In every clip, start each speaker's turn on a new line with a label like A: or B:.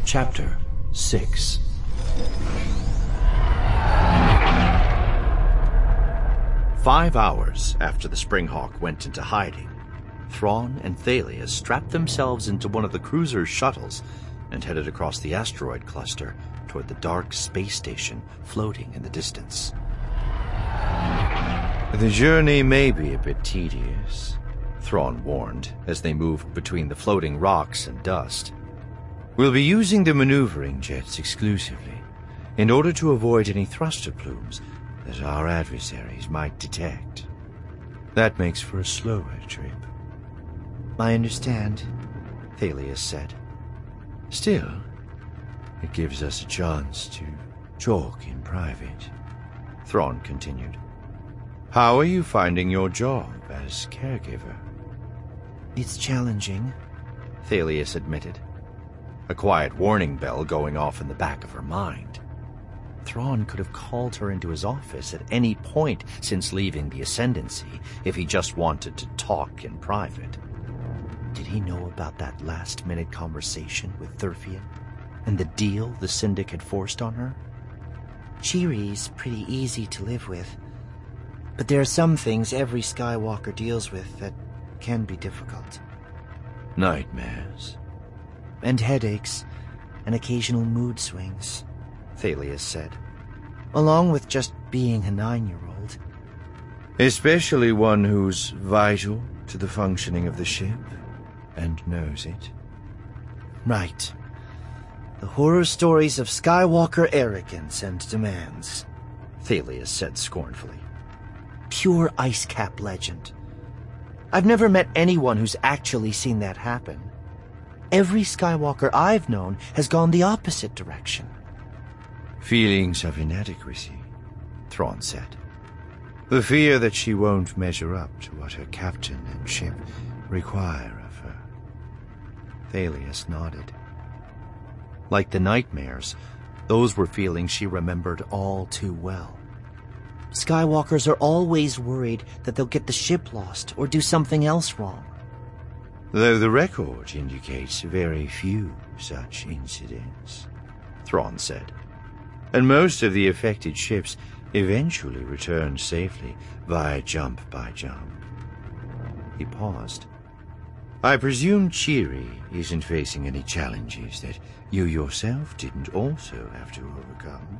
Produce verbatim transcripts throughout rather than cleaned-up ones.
A: Chapter six. Five hours after the Springhawk went into hiding, Thrawn and Thalia strapped themselves into one of the cruiser's shuttles and headed across the asteroid cluster toward the dark space station floating in the distance.
B: The journey may be a bit tedious, Thrawn warned as they moved between the floating rocks and dust. We'll be using the maneuvering jets exclusively, in order to avoid any thruster plumes that our adversaries might detect. That makes for a slower trip.
C: I understand, Thalia said.
B: Still, it gives us a chance to talk in private, Thrawn continued. How are you finding your job as caregiver?
C: It's challenging,
A: Thalius admitted, a quiet warning bell going off in the back of her mind. Thrawn could have called her into his office at any point since leaving the Ascendancy if he just wanted to talk in private. Did he know about that last-minute conversation with Thurfian and the deal the Syndic had forced on her?
C: Cheerie's pretty easy to live with, but there are some things every Skywalker deals with that can be difficult.
B: Nightmares.
C: And headaches, and occasional mood swings, Thalius said, along with just being a nine-year-old.
B: Especially one who's vital to the functioning of the ship, and knows it.
C: Right. The horror stories of Skywalker arrogance and demands, Thalius said scornfully. Pure ice cap legend. I've never met anyone who's actually seen that happen. Every Skywalker I've known has gone the opposite direction.
B: Feelings of inadequacy, Thrawn said. The fear that she won't measure up to what her captain and ship require of her.
A: Thalius nodded. Like the nightmares, those were feelings she remembered all too well.
C: Skywalkers are always worried that they'll get the ship lost or do something else wrong.
B: Though the record indicates very few such incidents, Thrawn said. And most of the affected ships eventually returned safely via jump by jump. He paused. I presume Cheerie isn't facing any challenges that you yourself didn't also have to overcome?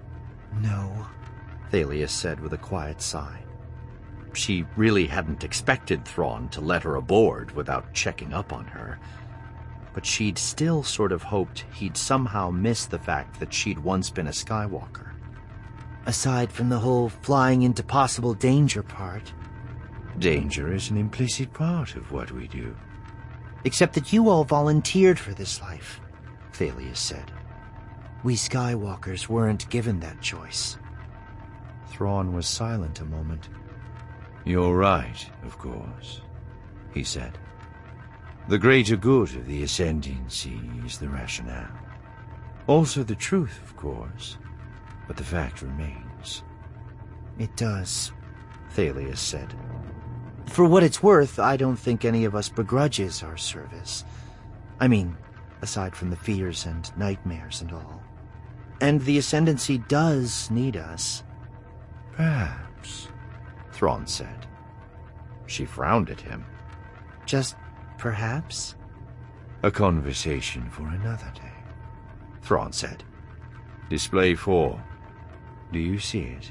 C: No,
A: Thalius said with a quiet sigh. She really hadn't expected Thrawn to let her aboard without checking up on her. But she'd still sort of hoped he'd somehow miss the fact that she'd once been a Skywalker.
C: Aside from the whole flying into possible danger part.
B: Danger is an implicit part of what we do.
C: Except that you all volunteered for this life, Thalius said. We Skywalkers weren't given that choice.
A: Thrawn was silent a moment.
B: You're right, of course, he said. The greater good of the Ascendancy is the rationale. Also the truth, of course, but the fact remains.
C: It does,
A: Thalius said.
C: For what it's worth, I don't think any of us begrudges our service. I mean, aside from the fears and nightmares and all. And the Ascendancy does need us.
B: Perhaps,
A: Thrawn said. She frowned at him.
C: Just perhaps?
B: A conversation for another day,
A: Thrawn said.
B: Display four. Do you see it?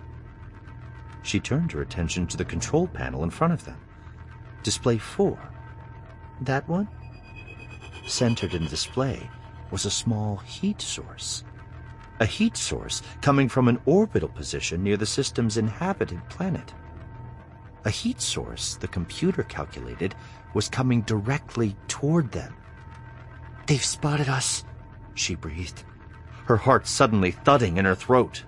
A: She turned her attention to the control panel in front of them. Display four.
C: That one?
A: Centered in the display was a small heat source. A heat source coming from an orbital position near the system's inhabited planet. A heat source, the computer calculated, was coming directly toward them.
C: They've spotted us,
A: she breathed, her heart suddenly thudding in her throat.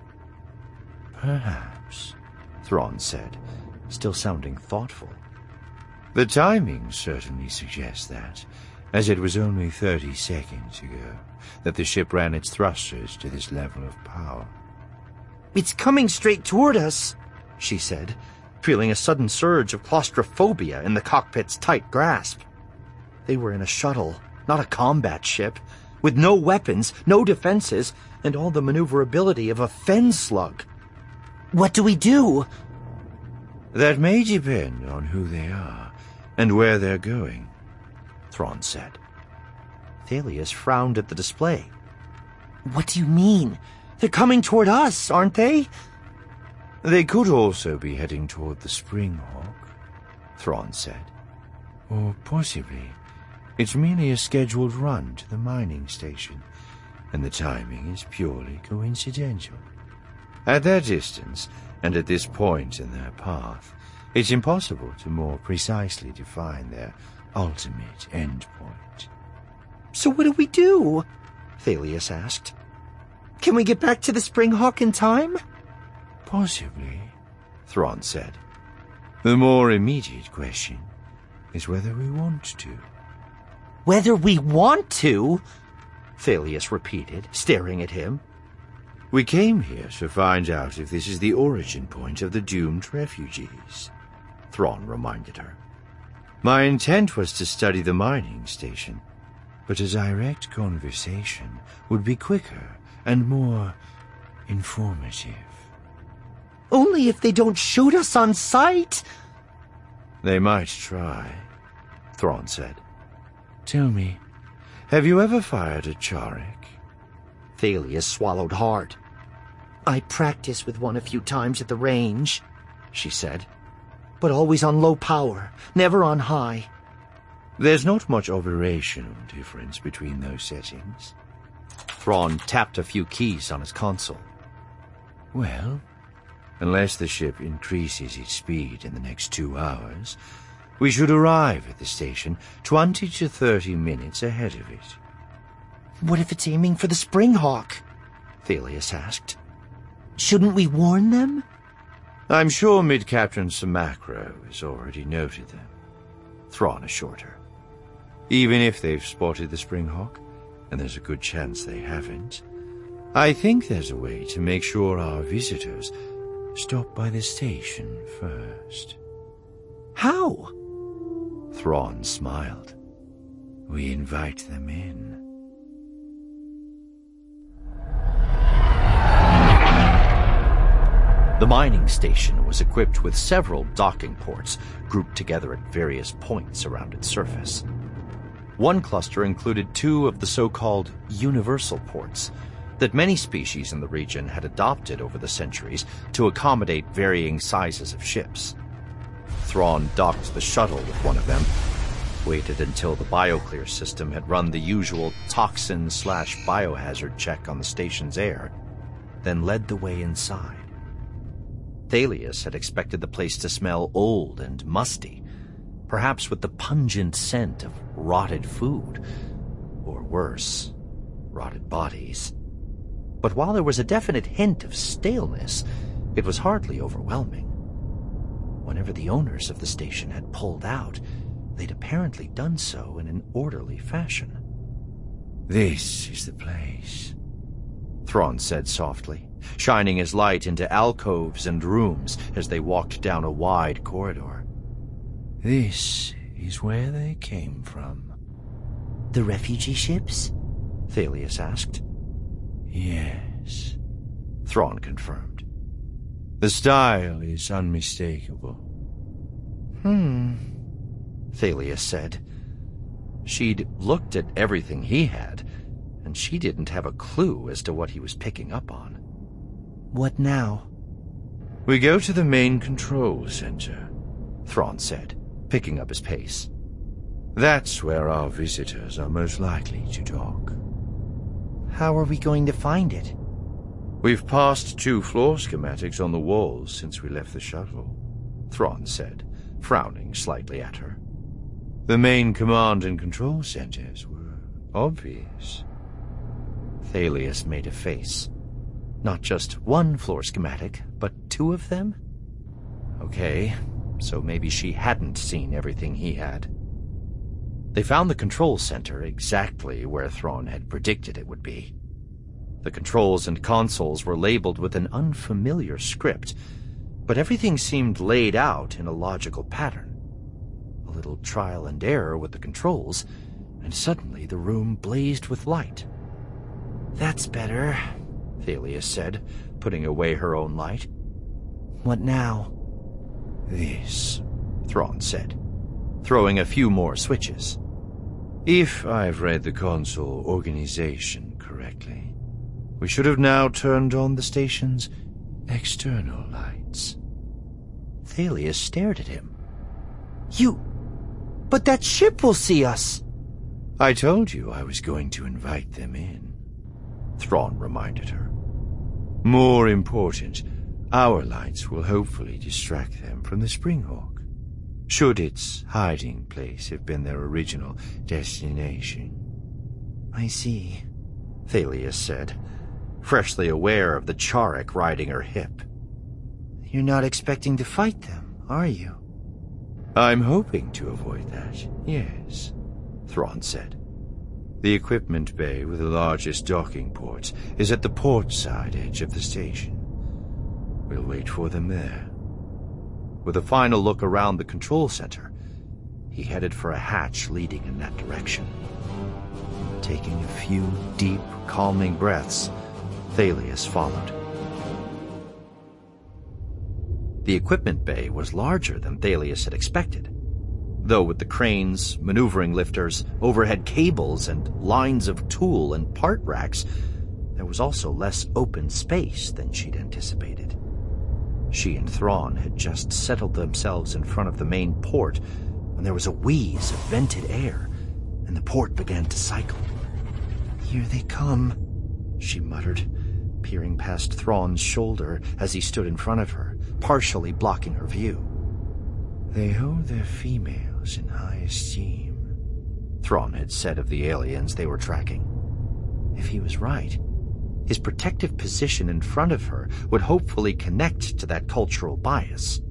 B: Perhaps,
A: Thrawn said, still sounding thoughtful.
B: The timing certainly suggests that, as it was only thirty seconds ago that the ship ran its thrusters to this level of power.
C: It's coming straight toward us,
A: she said, feeling a sudden surge of claustrophobia in the cockpit's tight grasp. They were in a shuttle, not a combat ship,
C: with no weapons, no defenses, and all the maneuverability of a fen slug. What do we do?
B: That may depend on who they are and where they're going, Thrawn said.
C: Thalius frowned at the display. What do you mean? They're coming toward us, aren't they?
B: They could also be heading toward the Springhawk, Thrawn said. Or possibly it's merely a scheduled run to the mining station, and the timing is purely coincidental. At that distance, and at this point in their path, it's impossible to more precisely define their ultimate endpoint.
C: So what do we do? Thalius asked. Can we get back to the Springhawk in time?
B: Possibly, Thrawn said. The more immediate question is whether we want to.
C: Whether we want to? Thalius repeated, staring at him.
B: We came here to find out if this is the origin point of the doomed refugees, Thrawn reminded her. My intent was to study the mining station, but a direct conversation would be quicker and more informative.
C: Only if they don't shoot us on sight?
B: They might try, Thrawn said. Tell me, have you ever fired a Charek?
C: Thalius swallowed hard. I practiced with one a few times at the range, she said. But always on low power, never on high.
B: There's not much operational difference between those settings.
A: Thrawn tapped a few keys on his console.
B: Well, unless the ship increases its speed in the next two hours, we should arrive at the station twenty to thirty minutes ahead of it.
C: What if it's aiming for the Springhawk? Thalius asked. Shouldn't we warn them?
B: I'm sure Mid-Captain Samacro has already noted them, Thrawn assured her. Even if they've spotted the Springhawk, and there's a good chance they haven't, I think there's a way to make sure our visitors stop by the station first.
C: How?
B: Thrawn smiled. We invite them in.
A: The mining station was equipped with several docking ports grouped together at various points around its surface. One cluster included two of the so-called universal ports that many species in the region had adopted over the centuries to accommodate varying sizes of ships. Thrawn docked the shuttle with one of them, waited until the BioClear system had run the usual toxin-slash-biohazard check on the station's air, then led the way inside. Thalius had expected the place to smell old and musty, perhaps with the pungent scent of rotted food, or worse, rotted bodies. But while there was a definite hint of staleness, it was hardly overwhelming. Whenever the owners of the station had pulled out, they'd apparently done so in an orderly fashion.
B: This is the place,
A: Thrawn said softly, shining his light into alcoves and rooms as they walked down a wide corridor.
B: This is where they came from.
C: The refugee ships? Thalius asked.
B: Yes,
A: Thrawn confirmed.
B: The style is unmistakable.
C: Hmm,
A: Thalius said. She'd looked at everything he had, and she didn't have a clue as to what he was picking up on.
C: What now?
B: We go to the main control center,
A: Thrawn said, picking up his pace.
B: That's where our visitors are most likely to dock.
C: How are we going to find it?
B: We've passed two floor schematics on the walls since we left the shuttle, Thrawn said, frowning slightly at her. The main command and control centers were obvious.
A: Thalius made a face. Not just one floor schematic, but two of them? Okay, so maybe she hadn't seen everything he had. They found the control center exactly where Thrawn had predicted it would be. The controls and consoles were labeled with an unfamiliar script, but everything seemed laid out in a logical pattern. A little trial and error with the controls, and suddenly the room blazed with light.
C: "That's better,"
A: Thalias said, putting away her own light.
C: "What now?"
A: "This," Thrawn said, throwing a few more switches. "If I've read the console organization correctly, we should have now turned on the station's external lights." Thalias stared at him.
C: "You... but that ship will see us!"
A: "I told you I was going to invite them in," Thrawn reminded her. "More important, our lights will hopefully distract them from the Springhawk, should its hiding place have been their original destination."
C: "I see,"
A: Thalias said, freshly aware of the Charrick riding her hip.
C: "You're not expecting to fight them, are you?"
A: "I'm hoping to avoid that, yes," Thrawn said. "The equipment bay with the largest docking ports is at the port side edge of the station. We'll wait for them there." With a final look around the control center, he headed for a hatch leading in that direction. Taking a few deep, calming breaths, Thalias followed. The equipment bay was larger than Thalias had expected, though with the cranes, maneuvering lifters, overhead cables, and lines of tool and part racks, there was also less open space than she'd anticipated. She and Thrawn had just settled themselves in front of the main port when there was a wheeze of vented air, and the port began to cycle.
C: "Here they come,"
A: she muttered, peering past Thrawn's shoulder as he stood in front of her, partially blocking her view. "They hold their females in high esteem," Thrawn had said of the aliens they were tracking. If he was right, his protective position in front of her would hopefully connect to that cultural bias.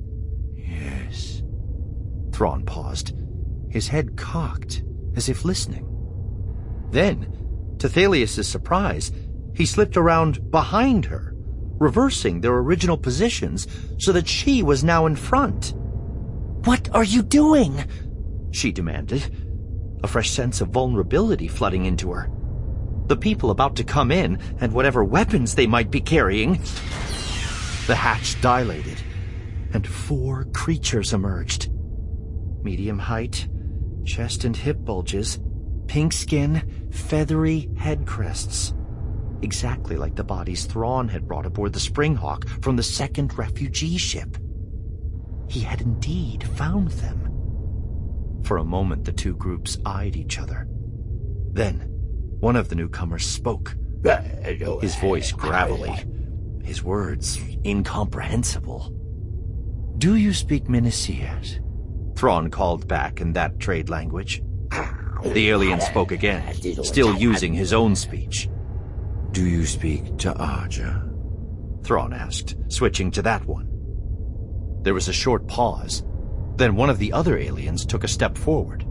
A: "Yes." Thrawn paused, his head cocked, as if listening. Then, to Thalias' surprise, he slipped around behind her, reversing their original positions so that she was now in front.
C: "What are you doing?"
A: she demanded, a fresh sense of vulnerability flooding into her. The people about to come in, and whatever weapons they might be carrying. The hatch dilated, and four creatures emerged. Medium height, chest and hip bulges, pink skin, feathery head crests. Exactly like the bodies Thrawn had brought aboard the Springhawk from the second refugee ship. He had indeed found them. For a moment the two groups eyed each other. Then, one of the newcomers spoke, his voice gravelly, his words incomprehensible. "Do you speak Menasiat?" Thrawn called back in that trade language. The alien spoke again, still using his own speech. "Do you speak Ta'aja?" Thrawn asked, switching to that one. There was a short pause. Then one of the other aliens took a step forward.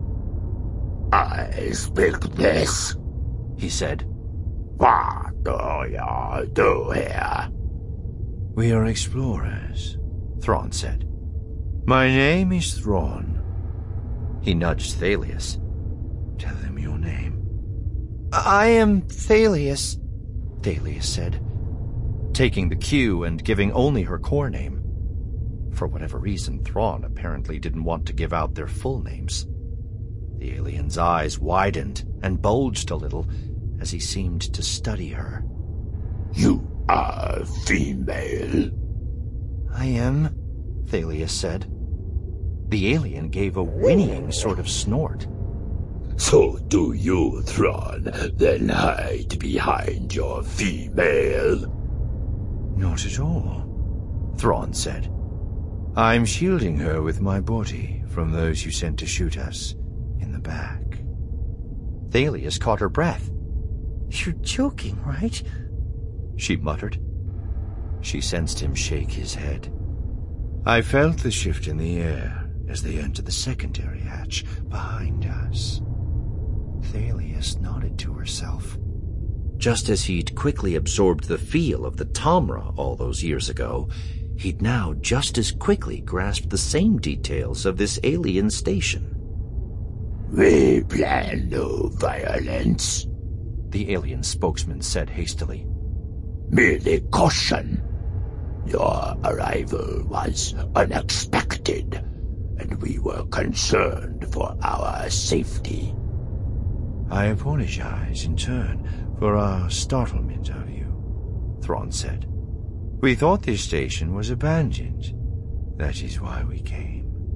D: "I speak this,"
A: he said.
D: "What do you do here?"
B: "We are explorers," Thrawn said. "My name is Thrawn."
A: He nudged Thalias.
B: "Tell them your name."
C: "I am Thalias,"
A: Thalias said, taking the cue and giving only her core name. For whatever reason, Thrawn apparently didn't want to give out their full names. The alien's eyes widened and bulged a little as he seemed to study her.
D: "You are female?"
C: "I am,"
A: Thalias said. The alien gave a whinnying sort of snort.
D: "So do you, Thrawn, then hide behind your female?"
B: "Not at all,"
A: Thrawn said.
B: "I'm shielding her with my body from those you sent to shoot us in the back."
A: Thalias caught her breath.
C: "You're joking, right?"
A: she muttered. She sensed him shake his head.
B: "I felt the shift in the air as they entered the secondary hatch behind us."
A: Thalias nodded to herself. Just as he'd quickly absorbed the feel of the Tomra all those years ago, he'd now just as quickly grasped the same details of this alien station.
D: We plan no violence,
A: the alien spokesman said hastily.
D: Merely caution. Your arrival was unexpected, and we were concerned for our safety.
B: I apologize in turn for our startlement of you, Thrawn said. We thought this station was abandoned. That is why we came.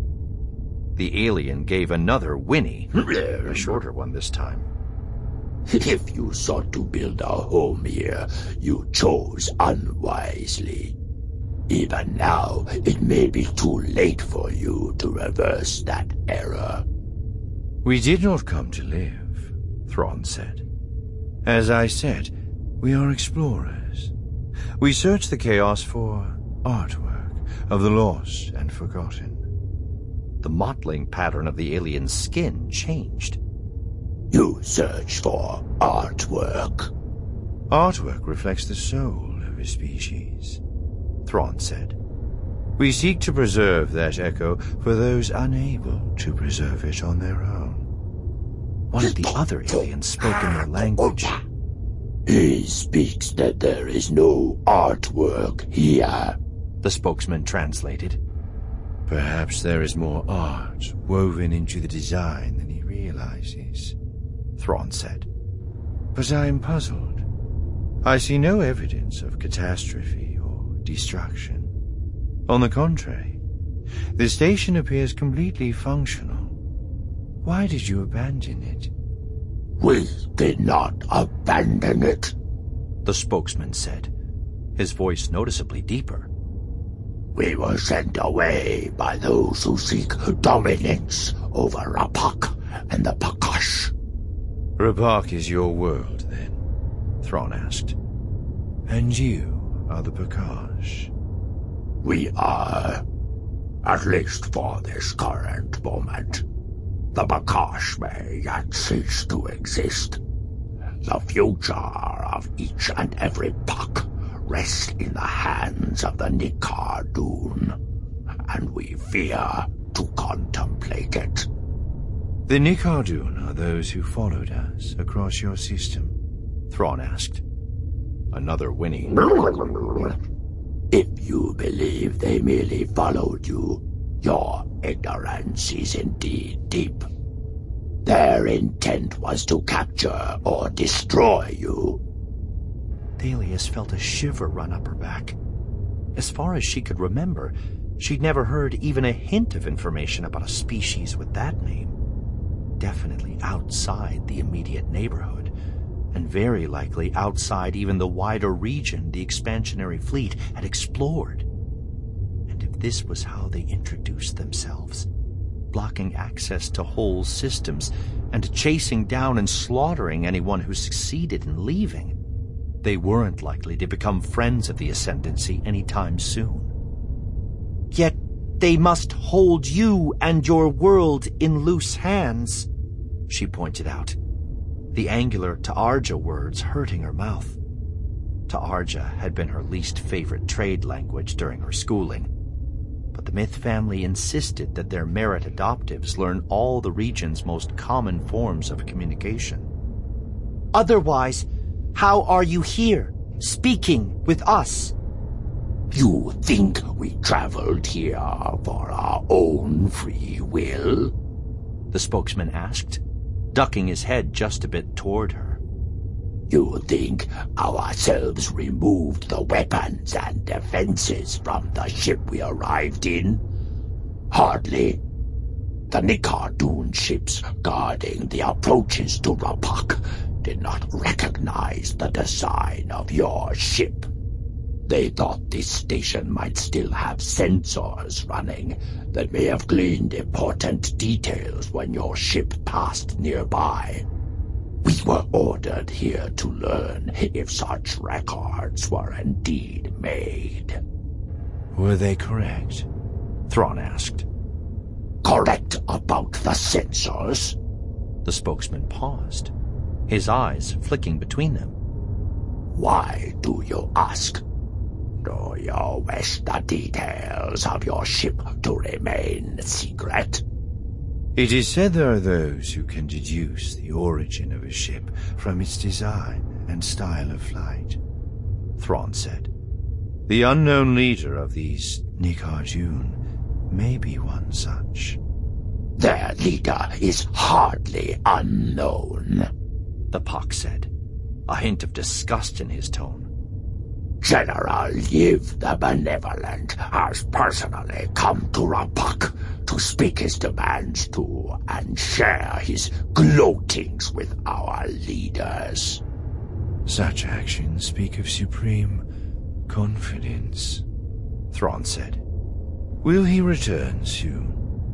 A: The alien gave another whinny, a shorter one this time.
D: If you sought to build a home here, you chose unwisely. Even now, it may be too late for you to reverse that error.
B: We did not come to live, Thrawn said. As I said, we are explorers. We search the chaos for artwork of the lost and forgotten.
A: The mottling pattern of the alien's skin changed.
D: You search for artwork.
B: Artwork reflects the soul of a species, Thrawn said. We seek to preserve that echo for those unable to preserve it on their own.
A: One of the other aliens spoke in their language.
D: He speaks that there is no artwork here,
A: the spokesman translated.
B: Perhaps there is more art woven into the design than he realizes, Thrawn said. But I am puzzled. I see no evidence of catastrophe or destruction. On the contrary, the station appears completely functional. Why did you abandon it?
D: We did not abandon it,
A: the spokesman said, his voice noticeably deeper.
D: We were sent away by those who seek dominance over Rapak and the Pakash.
B: Rapak is your world, then? Thrawn asked. And you are the Pakash?
D: We are, at least for this current moment. The Pakash may yet cease to exist. The future of each and every Pak rests in the hands of the Nikardun, and we fear to contemplate it.
B: The Nikardun are those who followed us across your system?
A: Thrawn asked. Another whinny.
D: If you believe they merely followed you, your ignorance is indeed deep. Their intent was to capture or destroy you.
A: Thalius felt a shiver run up her back. As far as she could remember, she'd never heard even a hint of information about a species with that name. Definitely outside the immediate neighborhood, and very likely outside even the wider region the expansionary fleet had explored. And if this was how they introduced themselves, blocking access to whole systems and chasing down and slaughtering anyone who succeeded in leaving, they weren't likely to become friends of the Ascendancy anytime soon. Yet they must hold you and your world in loose hands, she pointed out, the angular Ta'arja words hurting her mouth. Ta'arja had been her least favorite trade language during her schooling, but the Myth family insisted that their Merit adoptives learn all the region's most common forms of communication. Otherwise, how are you here, speaking with us?
D: You think we traveled here for our own free will?
A: The spokesman asked, ducking his head just a bit toward her.
D: You think ourselves removed the weapons and defenses from the ship we arrived in? Hardly. The Nikardun ships guarding the approaches to Rapak did not recognize the design of your ship. They thought this station might still have sensors running that may have gleaned important details when your ship passed nearby. We were ordered here to learn if such records were indeed made.
B: Were they correct?
A: Thrawn asked.
D: Correct about the sensors?
A: The spokesman paused, his eyes flicking between them.
D: Why do you ask? Do you wish the details of your ship to remain secret?
B: It is said there are those who can deduce the origin of a ship from its design and style of flight, Thrawn said. The unknown leader of these Nicardune may be one such.
D: Their leader is hardly unknown,
A: the Puck said, a hint of disgust in his tone.
D: General Yiv the Benevolent has personally come to Rapuk to speak his demands to and share his gloatings with our leaders.
B: Such actions speak of supreme confidence, Thrawn said. Will he return soon?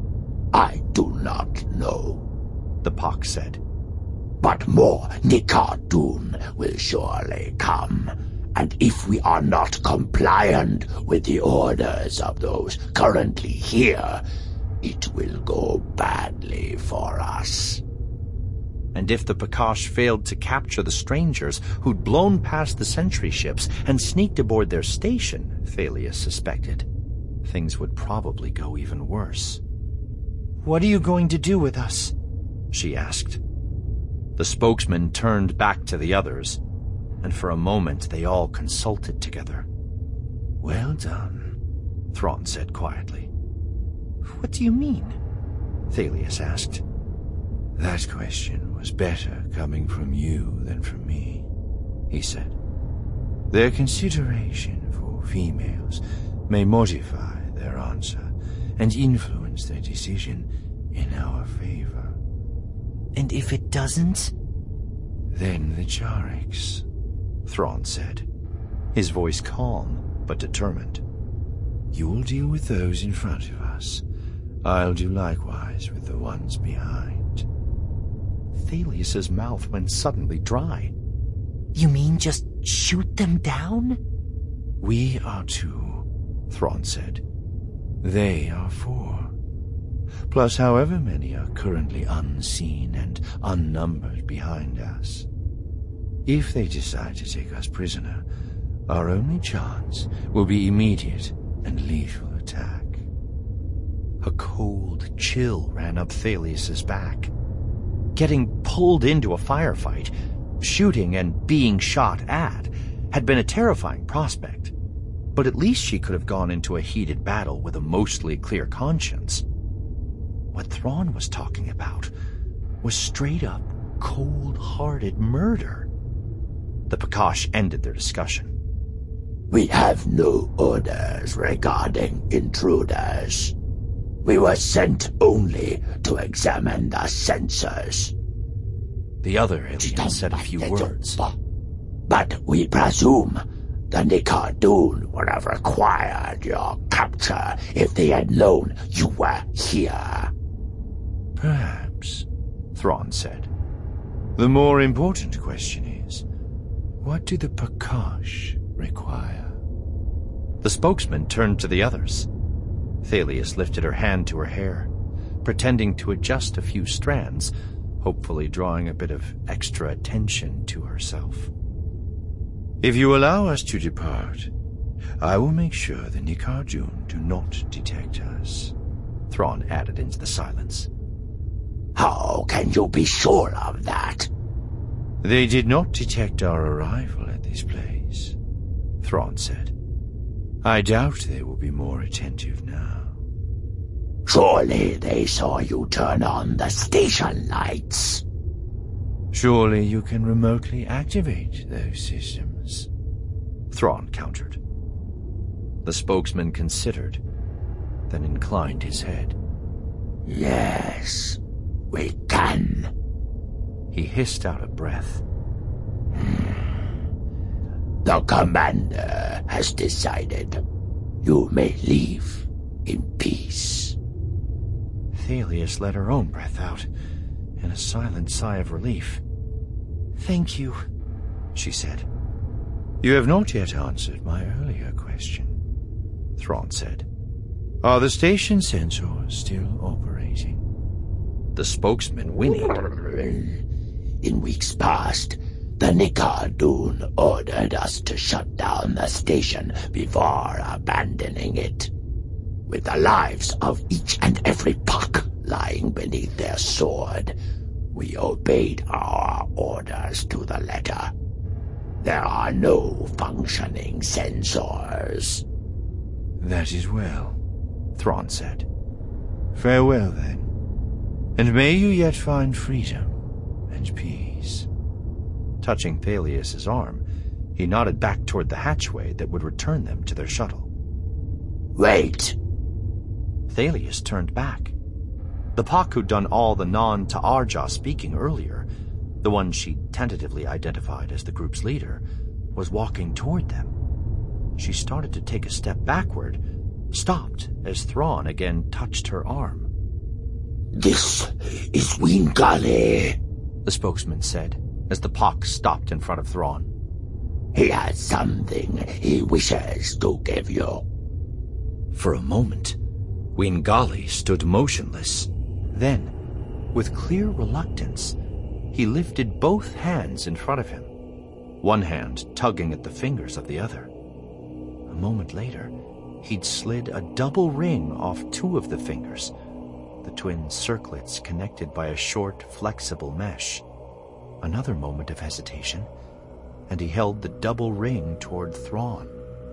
D: I do not know,
A: the Puck said.
D: But more Nicardune will surely come. And if we are not compliant with the orders of those currently here, it will go badly for us.
A: And if the Pakash failed to capture the strangers who'd blown past the sentry ships and sneaked aboard their station, Thalius suspected, things would probably go even worse.
C: What are you going to do with us?
A: She asked. The spokesman turned back to the others, and for a moment they all consulted together.
B: Well done,
A: Thrawn said quietly.
C: What do you mean?
A: Thalius asked.
B: That question was better coming from you than from me, he said. Their consideration for females may modify their answer and influence their decision in our favor.
C: And if it doesn't?
B: Then the Chariks,
A: Thrawn said, his voice calm but determined.
B: You'll deal with those in front of us. I'll do likewise with the ones behind.
A: Thalius's mouth went suddenly dry.
C: You mean just shoot them down?
B: We are two, Thrawn said. They are four. Plus however many are currently unseen and unnumbered behind us. If they decide to take us prisoner, our only chance will be immediate and lethal attack.
A: A cold chill ran up Thalius's back. Getting pulled into a firefight, shooting and being shot at, had been a terrifying prospect, but at least she could have gone into a heated battle with a mostly clear conscience. What Thrawn was talking about was straight-up, cold-hearted murder. The Pakash ended their discussion.
D: We have no orders regarding intruders. We were sent only to examine the sensors.
A: The other alien said a few words.
D: But we presume the Nicardune would have required your capture if they had known you were here.
B: Perhaps,
A: Thrawn said.
B: The more important question is, what do the Pakash require?
A: The spokesman turned to the others. Thalius lifted her hand to her hair, pretending to adjust a few strands, hopefully drawing a bit of extra attention to herself.
B: If you allow us to depart, I will make sure the Nicardune do not detect us,
A: Thrawn added into the silence.
D: How can you be sure of that?
B: They did not detect our arrival at this place, Thrawn said. I doubt they will be more attentive now.
D: Surely they saw you turn on the station lights.
B: Surely you can remotely activate those systems,
A: Thrawn countered. The spokesman considered, then inclined his head.
D: Yes, we can.
A: He hissed out a breath.
D: The commander has decided you may leave in peace.
A: Thalius let her own breath out in a silent sigh of relief.
C: Thank you,
A: she said.
B: You have not yet answered my earlier question, Thrawn said. Are the station sensors still operating?
A: The spokesman whinnied.
D: In weeks past, the Nicardune ordered us to shut down the station before abandoning it. With the lives of each and every Puck lying beneath their sword, we obeyed our orders to the letter. There are no functioning sensors.
B: That is well, Thrawn said. Farewell, then, and may you yet find freedom and peace.
A: Touching Thalius's arm, he nodded back toward the hatchway that would return them to their shuttle.
D: Wait!
A: Thalius turned back. The Pak who'd done all the non-Ta'arja speaking earlier, the one she tentatively identified as the group's leader, was walking toward them. She started to take a step backward, stopped as Thrawn again touched her arm.
D: This is Wingali,
A: the spokesman said, as the Pak stopped in front of Thrawn.
D: He has something he wishes to give you.
A: For a moment, Wingali stood motionless. Then, with clear reluctance, he lifted both hands in front of him, one hand tugging at the fingers of the other. A moment later, he'd slid a double ring off two of the fingers, the twin circlets connected by a short, flexible mesh. Another moment of hesitation, and he held the double ring toward Thrawn.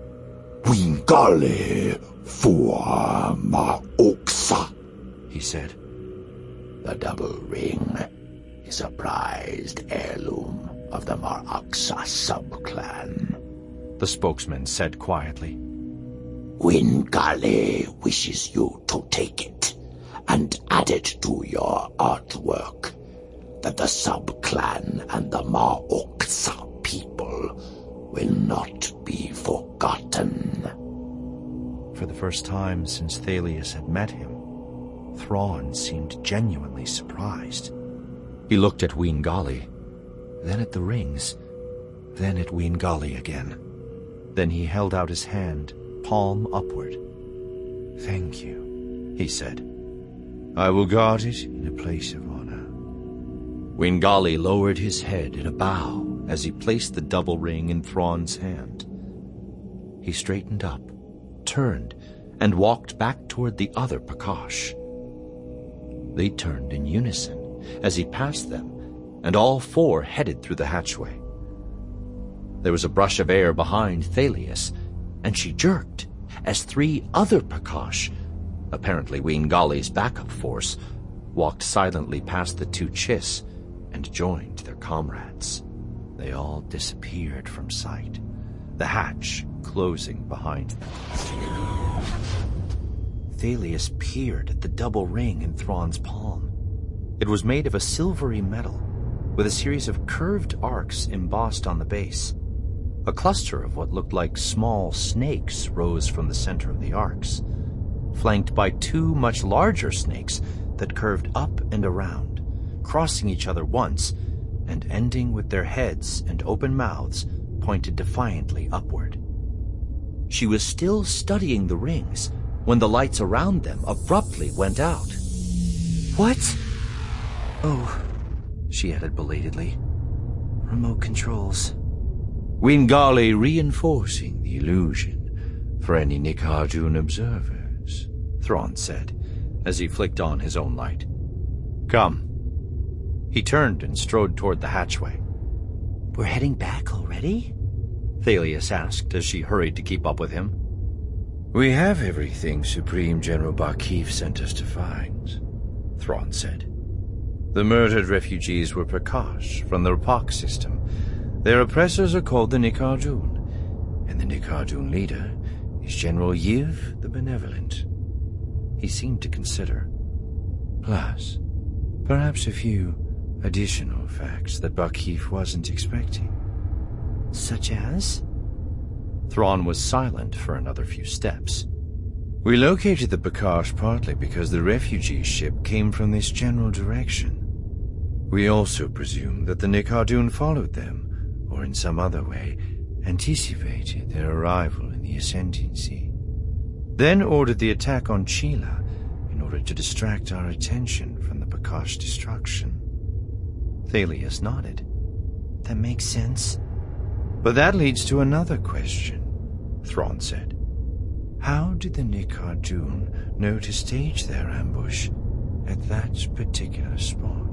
D: Wingali for Maoksa,
A: he said.
D: The double ring is a prized heirloom of the Mar-Aqsa sub-clan,
A: the spokesman said quietly.
D: Wingali wishes you to take it and add it to your artwork, that the sub-clan and the Mar-Aqsa people will not be forgotten.
A: For the first time since Thalius had met him, Thrawn seemed genuinely surprised. He looked at Wingali, then at the rings, then at Wingali again. Then he held out his hand, palm upward. "Thank you," he said.
B: "I will guard it in a place of honor."
A: Wingali lowered his head in a bow as he placed the double ring in Thrawn's hand. He straightened up, turned, and walked back toward the other Pakash. They turned in unison as he passed them, and all four headed through the hatchway. There was a brush of air behind Thalius, and she jerked as three other Pakash, apparently Wingali's backup force, walked silently past the two Chiss and joined their comrades. They all disappeared from sight, the hatch closing behind them. Thalius peered at the double ring in Thrawn's palm. It was made of a silvery metal, with a series of curved arcs embossed on the base. A cluster of what looked like small snakes rose from the center of the arcs, flanked by two much larger snakes that curved up and around, crossing each other once and ending with their heads and open mouths pointed defiantly upward. She was still studying the rings when the lights around them abruptly went out. "What?" "Oh," she added belatedly. "Remote controls."
B: Wingali reinforcing the illusion for any Nikhar-Jun observers,
A: Thrawn said, as he flicked on his own light.
B: "Come."
A: He turned and strode toward the hatchway.
C: "We're heading back already?"
A: Thalius asked as she hurried to keep up with him.
B: "We have everything Supreme General Barkeef sent us to find," Thrawn said. "The murdered refugees were Prakash from the Rapak system. Their oppressors are called the Nikhar-Jun, and the Nikhar-Jun leader is General Yiv the Benevolent." He seemed to consider. "Plus, perhaps a few additional facts that Barkeef wasn't expecting."
C: "Such as?"
A: Thrawn was silent for another few steps.
B: "We located the Bakash partly because the refugee ship came from this general direction. We also presume that the Nikhar-Jun followed them, or in some other way anticipated their arrival in the Ascendancy, then ordered the attack on Chila in order to distract our attention from the Bakash destruction."
A: Thalius nodded.
C: "That makes sense."
B: "But that leads to another question," Thrawn said. "How did the Nikhar-Jun know to stage their ambush at that particular spot.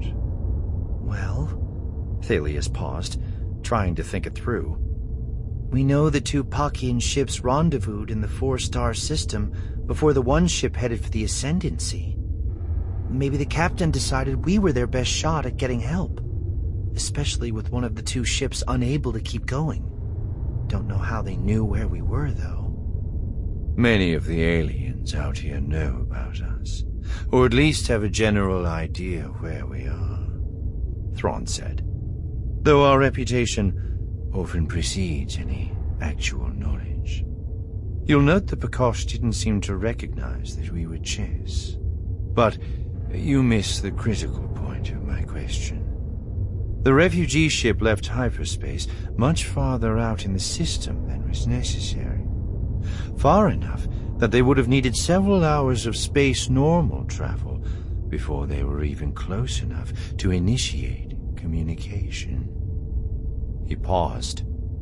C: Well,
A: Thalius paused, trying to think it through.
C: we know the two Pakian ships rendezvoused in the four-star system before the one ship headed for the Ascendancy. Maybe the captain decided we were their best shot at getting help, especially with one of the two ships unable to keep going. Don't know how they knew where we were, though.
B: Many of the aliens out here know about us, or at least have a general idea where we are,
A: Thrawn said.
B: though our reputation often precedes any actual knowledge. You'll note that Pakosh didn't seem to recognize that we were Chiss. But you miss the critical point of my question. The refugee ship left hyperspace much farther out in the system than was necessary. Far enough that they would have needed several hours of space normal travel before they were even close enough to initiate communication.
A: He paused.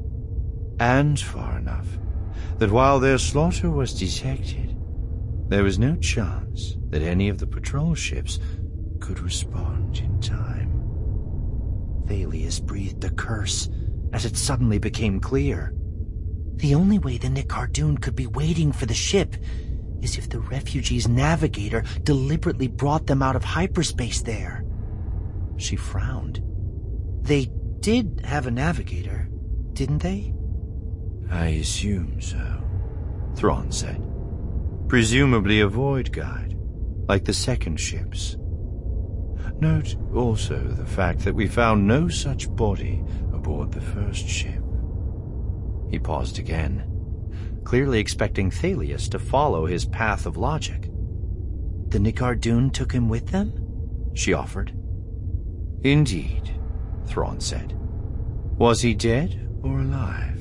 B: And far enough that while their slaughter was detected, there was no chance that any of the patrol ships could respond in time.
C: Thalius breathed a curse as it suddenly became clear. The only way the Nicardoon could be waiting for the ship is if the refugees' navigator deliberately brought them out of hyperspace there. She frowned. They did have a navigator, didn't they?
B: I assume so, Thrawn said. Presumably a void guide, like the second ship's. Note also the fact that we found no such body aboard the first ship.
A: He paused again, clearly expecting Thalius to follow his path of logic.
C: The Nicardoon took him with them?
A: She offered.
B: Indeed,
A: Thrawn said.
B: Was he dead or alive?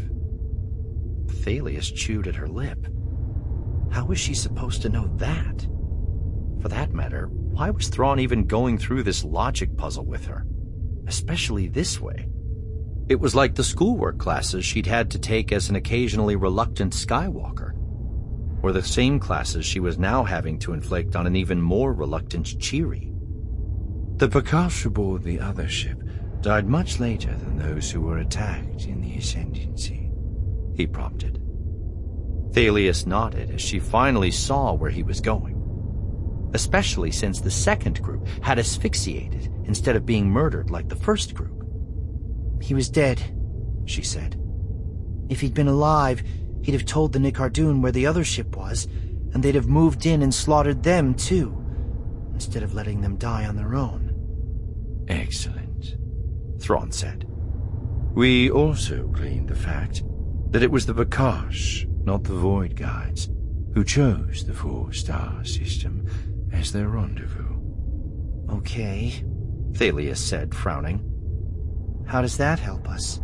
A: Thalius chewed at her lip. How was she supposed to know that? For that matter, why was Thrawn even going through this logic puzzle with her? Especially this way. It was like the schoolwork classes she'd had to take as an occasionally reluctant Skywalker, or the same classes she was now having to inflict on an even more reluctant Cheery.
B: The Pakosh aboard the other ship died much later than those who were attacked in the Ascendancy,
A: he prompted. Thalius nodded as she finally saw where he was going, especially since the second group had asphyxiated instead of being murdered like the first group.
C: He was dead, she said. If he'd been alive, he'd have told the Nicardoon where the other ship was, and they'd have moved in and slaughtered them too, instead of letting them die on their own.
B: Excellent,
A: Thrawn said.
B: We also gleaned the fact that it was the Pakosh, not the Void Guides, who chose the four-star system as their rendezvous.
C: Okay,
A: Thalius said, frowning.
C: How does that help us?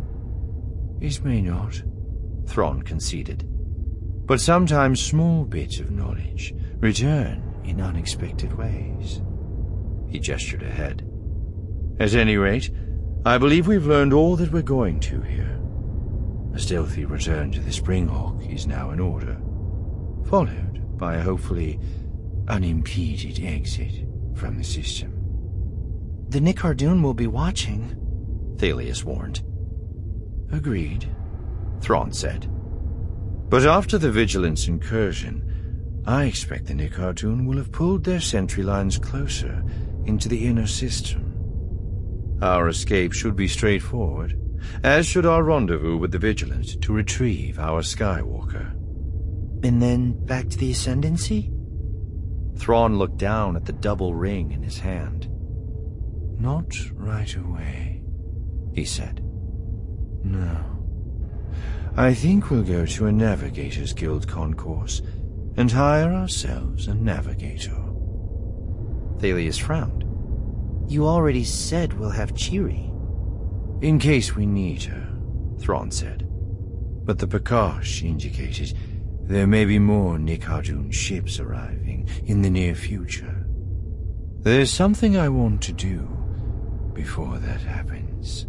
B: It may not,
A: Thrawn conceded.
B: but sometimes small bits of knowledge return in unexpected ways.
A: He gestured ahead.
B: At any rate, I believe we've learned all that we're going to here. A stealthy return to the Springhawk is now in order, followed by a hopefully unimpeded exit from the system.
C: The Nicardoon will be watching,
A: Thalius warned.
B: Agreed,
A: Thrawn said.
B: But after the Vigilance incursion, I expect the Nicardoon will have pulled their sentry lines closer into the inner system. Our escape should be straightforward, as should our rendezvous with the Vigilant to retrieve our Skywalker.
C: and then back to the Ascendancy?
A: Thrawn looked down at the double ring in his hand.
B: Not right away,
A: He said.
B: no. I think we'll go to a Navigators Guild concourse and hire ourselves a navigator.
A: Thalius frowned.
C: You already said we'll have Cheery.
B: In case we need her, Thrawn said. But the Pakosh indicated there may be more Nicardoon ships arriving in the near future. There's something I want to do before that happens.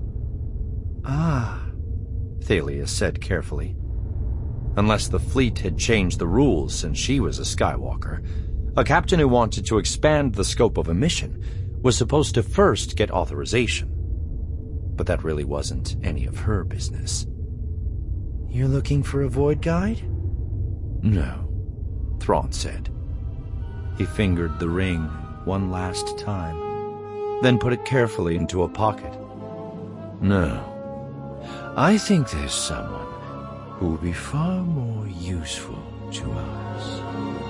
C: Ah,
A: Thalius said carefully. Unless the fleet had changed the rules since she was a Skywalker, A captain who wanted to expand the scope of a mission was supposed to first get authorization. But that really wasn't any of her business.
C: You're looking for a void guide?
A: No, Thrawn said. He fingered the ring one last time, then put it carefully into a pocket.
B: No. I think there's someone who will be far more useful to us.